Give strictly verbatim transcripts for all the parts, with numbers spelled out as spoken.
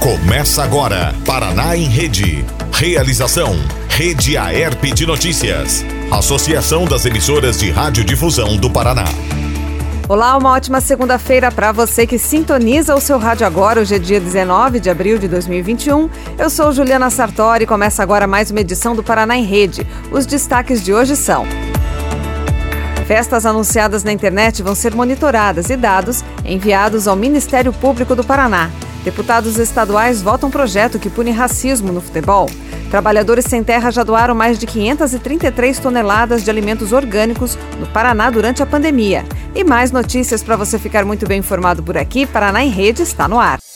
Começa agora, Paraná em Rede. Realização, Rede Aerp de Notícias. Associação das Emissoras de Radiodifusão do Paraná. Olá, uma ótima segunda-feira para você que sintoniza o seu rádio agora. Hoje é dia dezenove de abril de dois mil e vinte e um. Eu sou Juliana Sartori e começa agora mais uma edição do Paraná em Rede. Os destaques de hoje são: festas anunciadas na internet vão ser monitoradas e dados enviados ao Ministério Público do Paraná. Deputados estaduais votam projeto que pune racismo no futebol. Trabalhadores sem terra já doaram mais de quinhentas e trinta e três toneladas de alimentos orgânicos no Paraná durante a pandemia. E mais notícias para você ficar muito bem informado por aqui. Paraná em Rede está no ar.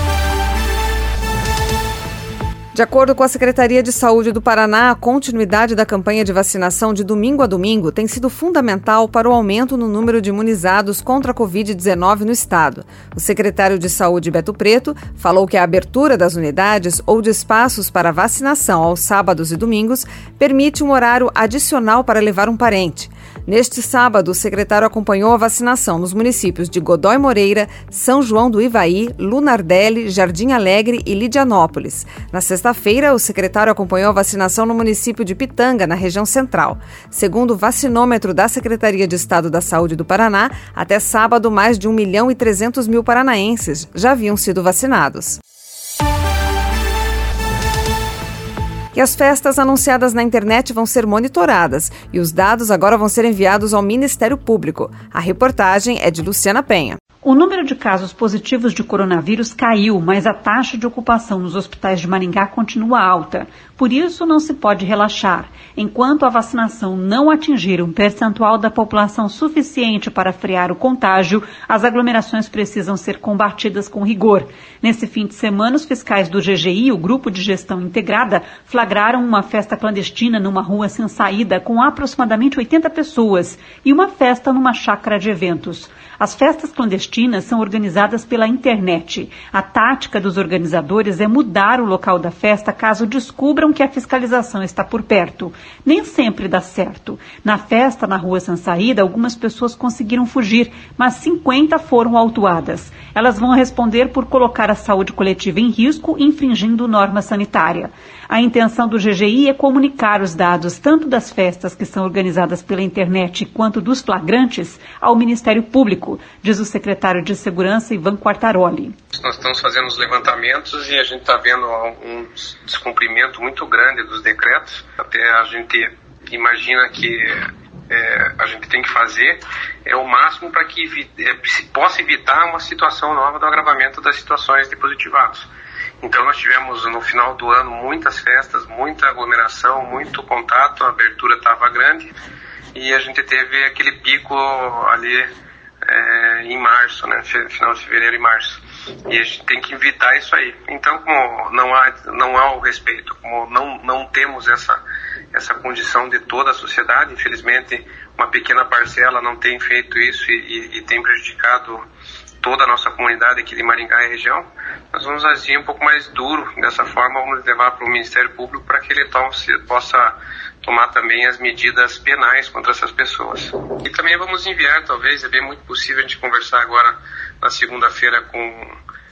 De acordo com a Secretaria de Saúde do Paraná, a continuidade da campanha de vacinação de domingo a domingo tem sido fundamental para o aumento no número de imunizados contra a covid dezenove no estado. O secretário de Saúde, Beto Preto, falou que a abertura das unidades ou de espaços para vacinação aos sábados e domingos permite um horário adicional para levar um parente. Neste sábado, o secretário acompanhou a vacinação nos municípios de Godói Moreira, São João do Ivaí, Lunardelli, Jardim Alegre e Lidianópolis. Na sexta-feira, o secretário acompanhou a vacinação no município de Pitanga, na região central. Segundo o vacinômetro da Secretaria de Estado da Saúde do Paraná, até sábado, mais de um milhão e trezentos mil paranaenses já haviam sido vacinados. E as festas anunciadas na internet vão ser monitoradas e os dados agora vão ser enviados ao Ministério Público. A reportagem é de Luciana Penha. O número de casos positivos de coronavírus caiu, mas a taxa de ocupação nos hospitais de Maringá continua alta. Por isso, não se pode relaxar. Enquanto a vacinação não atingir um percentual da população suficiente para frear o contágio, as aglomerações precisam ser combatidas com rigor. Nesse fim de semana, os fiscais do G G I, o Grupo de Gestão Integrada, flagraram uma festa clandestina numa rua sem saída com aproximadamente oitenta pessoas e uma festa numa chácara de eventos. As festas clandestinas são organizadas pela internet. A tática dos organizadores é mudar o local da festa caso descubram que a fiscalização está por perto. Nem sempre dá certo. Na festa, na Rua Sem Saída, algumas pessoas conseguiram fugir, mas cinquenta foram autuadas. Elas vão responder por colocar a saúde coletiva em risco, infringindo norma sanitária. A intenção do G G I é comunicar os dados tanto das festas que são organizadas pela internet quanto dos flagrantes ao Ministério Público, diz o secretário de Segurança, Ivan Quartaroli. Nós estamos fazendo os levantamentos e a gente está vendo um descumprimento muito grande dos decretos. Até a gente imagina que é, a gente tem que fazer é o máximo para que é, se possa evitar uma situação nova do agravamento das situações de positivados. Então nós tivemos no final do ano muitas festas, muita aglomeração, muito contato, a abertura estava grande e a gente teve aquele pico ali é, em março, né, final de fevereiro e março. E a gente tem que evitar isso aí. Então, como não há, não há o respeito, como não, não temos essa, essa condição de toda a sociedade, infelizmente uma pequena parcela não tem feito isso e, e, e tem prejudicado toda a nossa comunidade aqui de Maringá e região, nós vamos agir um pouco mais duro. Dessa forma, vamos levar para o Ministério Público para que ele tome, possa tomar também as medidas penais contra essas pessoas. E também vamos enviar, talvez, é bem muito possível a gente conversar agora na segunda-feira com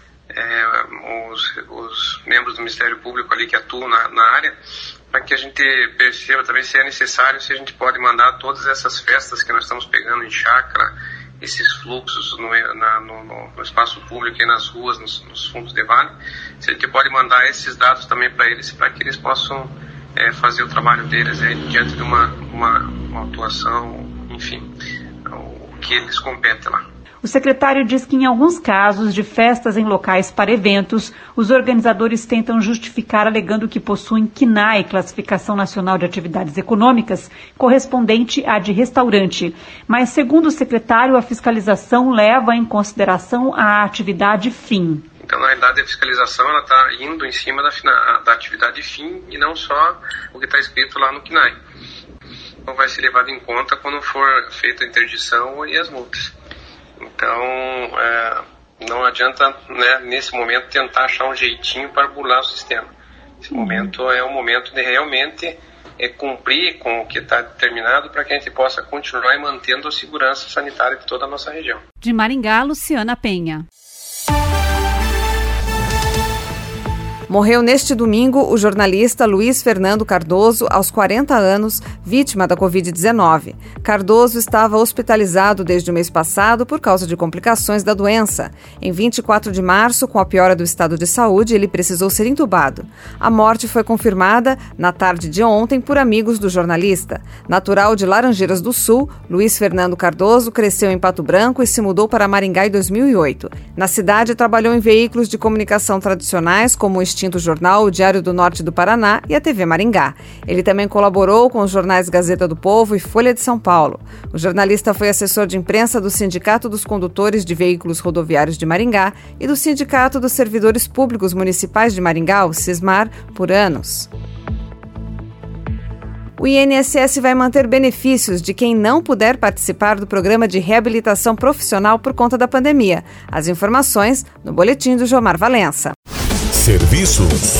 é, os, os membros do Ministério Público ali que atuam na, na área, para que a gente perceba também se é necessário, se a gente pode mandar todas essas festas que nós estamos pegando em chácara, esses fluxos no, na, no, no espaço público e nas ruas, nos, nos fundos de vale, se a gente pode mandar esses dados também para eles, para que eles possam é, fazer o trabalho deles aí, diante de uma, uma, uma atuação, enfim, o que eles competem lá. O secretário diz que em alguns casos de festas em locais para eventos, os organizadores tentam justificar alegando que possuem C N A E, Classificação Nacional de Atividades Econômicas, correspondente à de restaurante. Mas, segundo o secretário, a fiscalização leva em consideração a atividade fim. Então, na realidade, a fiscalização está indo em cima da, da atividade fim e não só o que está escrito lá no C N A E. Então, vai ser levado em conta quando for feita a interdição e as multas. Então, é, não adianta, né, nesse momento, tentar achar um jeitinho para burlar o sistema. Esse uhum. momento é o momento de realmente é, cumprir com o que está determinado para que a gente possa continuar mantendo a segurança sanitária de toda a nossa região. De Maringá, Luciana Penha. Morreu neste domingo o jornalista Luiz Fernando Cardoso, aos quarenta anos, vítima da covid dezenove. Cardoso estava hospitalizado desde o mês passado por causa de complicações da doença. Em vinte e quatro de março, com a piora do estado de saúde, ele precisou ser entubado. A morte foi confirmada na tarde de ontem por amigos do jornalista. Natural de Laranjeiras do Sul, Luiz Fernando Cardoso cresceu em Pato Branco e se mudou para Maringá em dois mil e oito. Na cidade, trabalhou em veículos de comunicação tradicionais como o extinto jornal O Diário do Norte do Paraná e a T V Maringá. Ele também colaborou com os jornais Gazeta do Povo e Folha de São Paulo. O jornalista foi assessor de imprensa do Sindicato dos Condutores de Veículos Rodoviários de Maringá e do Sindicato dos Servidores Públicos Municipais de Maringá, o SISMAR, por anos. O I N S S vai manter benefícios de quem não puder participar do programa de reabilitação profissional por conta da pandemia. As informações no boletim do Jomar Valença. Serviços.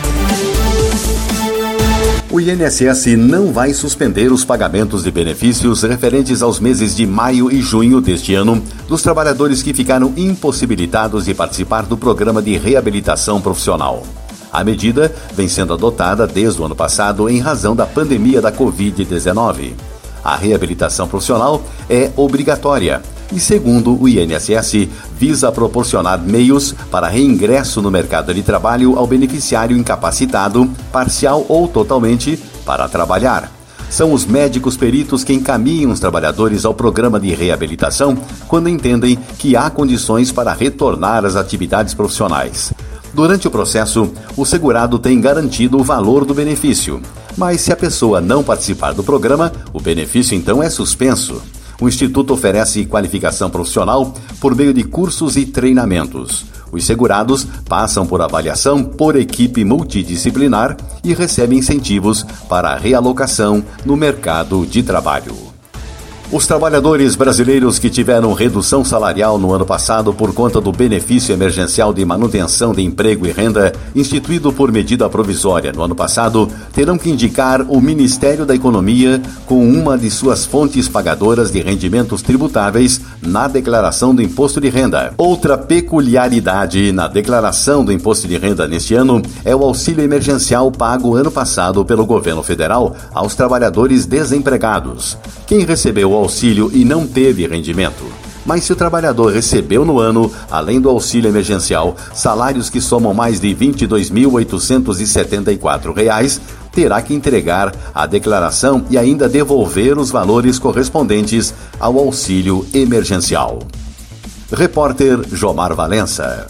O I N S S não vai suspender os pagamentos de benefícios referentes aos meses de maio e junho deste ano dos trabalhadores que ficaram impossibilitados de participar do programa de reabilitação profissional. A medida vem sendo adotada desde o ano passado em razão da pandemia da covid dezenove. A reabilitação profissional é obrigatória e, segundo o I N S S, visa proporcionar meios para reingresso no mercado de trabalho ao beneficiário incapacitado, parcial ou totalmente, para trabalhar. São os médicos peritos que encaminham os trabalhadores ao programa de reabilitação quando entendem que há condições para retornar às atividades profissionais. Durante o processo, o segurado tem garantido o valor do benefício, mas se a pessoa não participar do programa, o benefício então é suspenso. O Instituto oferece qualificação profissional por meio de cursos e treinamentos. Os segurados passam por avaliação por equipe multidisciplinar e recebem incentivos para a realocação no mercado de trabalho. Os trabalhadores brasileiros que tiveram redução salarial no ano passado por conta do benefício emergencial de manutenção de emprego e renda, instituído por medida provisória no ano passado, terão que indicar o Ministério da Economia com uma de suas fontes pagadoras de rendimentos tributáveis na declaração do imposto de renda. Outra peculiaridade na declaração do imposto de renda neste ano é o auxílio emergencial pago ano passado pelo governo federal aos trabalhadores desempregados. Quem recebeu o auxílio e não teve rendimento. Mas se o trabalhador recebeu no ano, além do auxílio emergencial, salários que somam mais de vinte e dois mil oitocentos e setenta e quatro reais, terá que entregar a declaração e ainda devolver os valores correspondentes ao auxílio emergencial. Repórter Jomar Valença.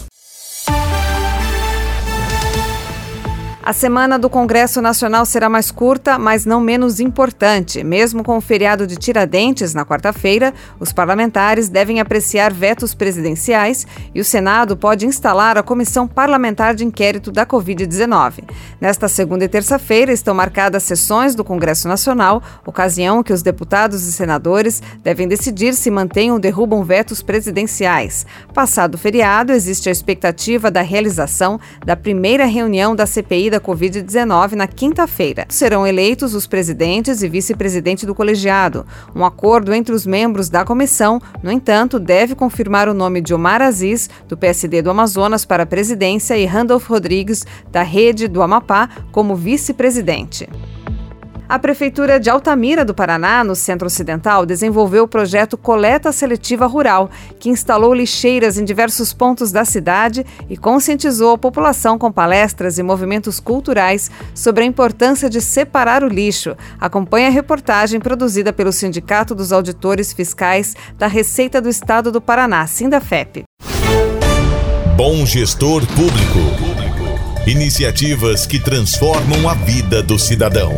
A semana do Congresso Nacional será mais curta, mas não menos importante. Mesmo com o feriado de Tiradentes, na quarta-feira, os parlamentares devem apreciar vetos presidenciais e o Senado pode instalar a Comissão Parlamentar de Inquérito da covid dezenove. Nesta segunda e terça-feira estão marcadas sessões do Congresso Nacional, ocasião que os deputados e senadores devem decidir se mantêm ou derrubam vetos presidenciais. Passado o feriado, existe a expectativa da realização da primeira reunião da C P I da covid dezenove na quinta-feira. Serão eleitos os presidentes e vice-presidente do colegiado. Um acordo entre os membros da comissão, no entanto, deve confirmar o nome de Omar Aziz, do P S D do Amazonas, para a presidência e Randolph Rodrigues, da Rede do Amapá, como vice-presidente. A Prefeitura de Altamira do Paraná, no Centro-Ocidental, desenvolveu o projeto Coleta Seletiva Rural, que instalou lixeiras em diversos pontos da cidade e conscientizou a população com palestras e movimentos culturais sobre a importância de separar o lixo. Acompanhe a reportagem produzida pelo Sindicato dos Auditores Fiscais da Receita do Estado do Paraná, Sindafep. Bom gestor público. Iniciativas que transformam a vida do cidadão.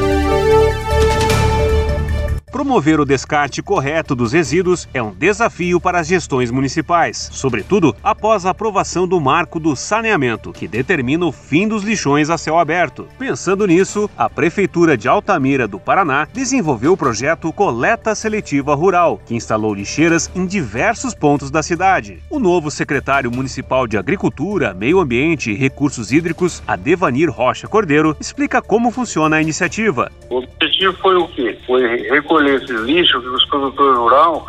Promover o descarte correto dos resíduos é um desafio para as gestões municipais, sobretudo após a aprovação do Marco do Saneamento, que determina o fim dos lixões a céu aberto. Pensando nisso, a Prefeitura de Altamira do Paraná desenvolveu o projeto Coleta Seletiva Rural, que instalou lixeiras em diversos pontos da cidade. O novo secretário municipal de Agricultura, Meio Ambiente e Recursos Hídricos, Adevanir Rocha Cordeiro, explica como funciona a iniciativa. O objetivo foi o quê? Foi recolher esses lixos que os produtores rurais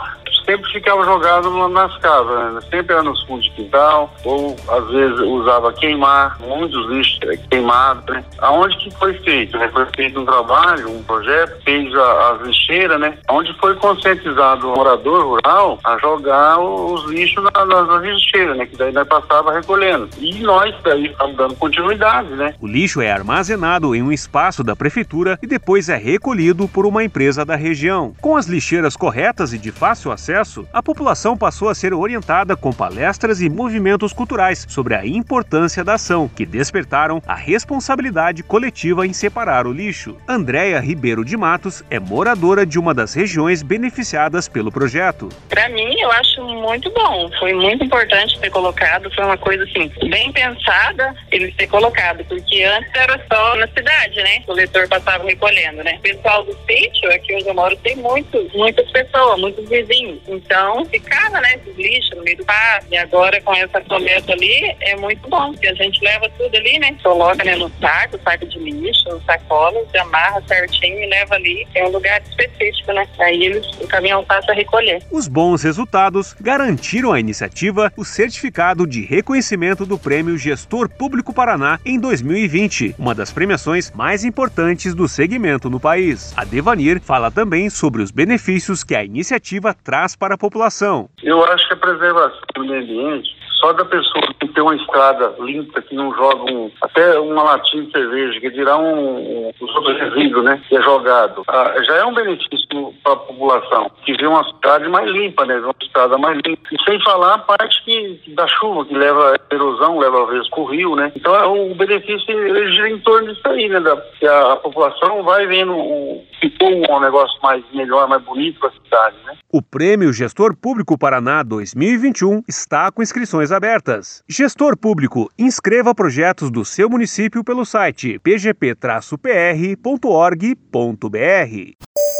sempre ficava jogado nas casas, né? Sempre era nos fundos de quintal, ou às vezes usava queimar, muitos lixos queimados, né? Aonde que foi feito, né? Foi feito um trabalho, um projeto, fez a, as lixeiras, né? Onde foi conscientizado o morador rural a jogar os lixos na, nas, nas lixeiras, né? Que daí nós passava recolhendo. E nós daí estamos dando continuidade, né? O lixo é armazenado em um espaço da prefeitura e depois é recolhido por uma empresa da região. Com as lixeiras corretas e de fácil acesso, a população passou a ser orientada com palestras e movimentos culturais sobre a importância da ação, que despertaram a responsabilidade coletiva em separar o lixo. Andréia Ribeiro de Matos é moradora de uma das regiões beneficiadas pelo projeto. Para mim, eu acho muito bom. Foi muito importante ter colocado. Foi uma coisa assim, bem pensada ele ter colocado, porque antes era só na cidade, né? O coletor passava recolhendo, né? O pessoal do sítio, aqui onde eu moro, tem muito, muitas pessoas, muitos vizinhos. Então, ficava, né, esses lixos no meio do pasto. E agora, com essa coleta ali, é muito bom, porque a gente leva tudo ali, né? Coloca, né, no saco, saco de lixo, sacola, se amarra certinho e leva ali. Tem um lugar específico, né? Aí eles, o caminhão passa a recolher. Os bons resultados garantiram à iniciativa o certificado de reconhecimento do Prêmio Gestor Público Paraná em dois mil e vinte, uma das premiações mais importantes do segmento no país. A Devanir fala também sobre os benefícios que a iniciativa traz para a população. Eu acho que a preservação do meio ambiente, só da pessoa que tem uma estrada limpa, que não joga um, até uma latinha de cerveja, que tirar um, um, os outros resíduos, né, que é jogado, ah, já é um benefício para a população, que vê uma cidade mais limpa, né, uma estrada mais limpa. E sem falar a parte que, da chuva, que leva a erosão, leva às vezes para o rio, né. Então é, o benefício ele gira em torno disso aí, né, da, que a, a população vai vendo um, ficou um negócio mais melhor, mais bonito para a cidade, né. O Prêmio Gestor Público Paraná dois mil e vinte e um está com inscrições abertas. Gestor Público, inscreva projetos do seu município pelo site p g p traço p r ponto org ponto b r.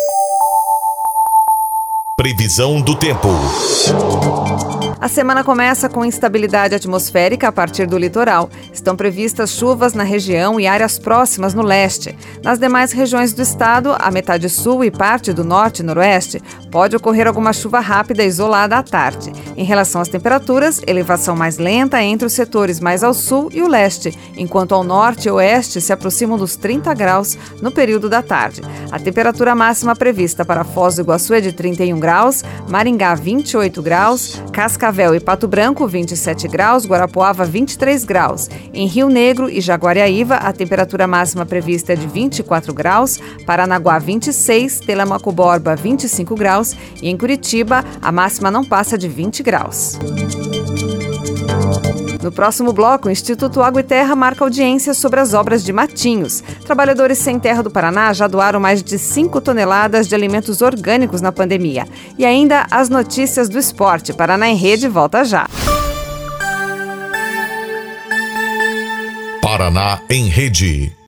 Previsão do tempo. A semana começa com instabilidade atmosférica a partir do litoral. Estão previstas chuvas na região e áreas próximas no leste. Nas demais regiões do estado, a metade sul e parte do norte e noroeste, pode ocorrer alguma chuva rápida isolada à tarde. Em relação às temperaturas, elevação mais lenta entre os setores mais ao sul e o leste, enquanto ao norte e oeste se aproximam dos trinta graus no período da tarde. A temperatura máxima prevista para Foz do Iguaçu é de trinta e um graus, Maringá vinte e oito graus, Cascavel e Pato Branco vinte e sete graus, Guarapuava vinte e três graus. Em Rio Negro e Jaguariaíva, a temperatura máxima prevista é de vinte e quatro graus, Paranaguá vinte e seis, Telemaco Borba vinte e cinco graus e em Curitiba a máxima não passa de vinte graus. No próximo bloco, o Instituto Água e Terra marca audiência sobre as obras de Matinhos. Trabalhadores sem terra do Paraná já doaram mais de cinco toneladas de alimentos orgânicos na pandemia. E ainda as notícias do esporte. Paraná em Rede volta já. Paraná em Rede.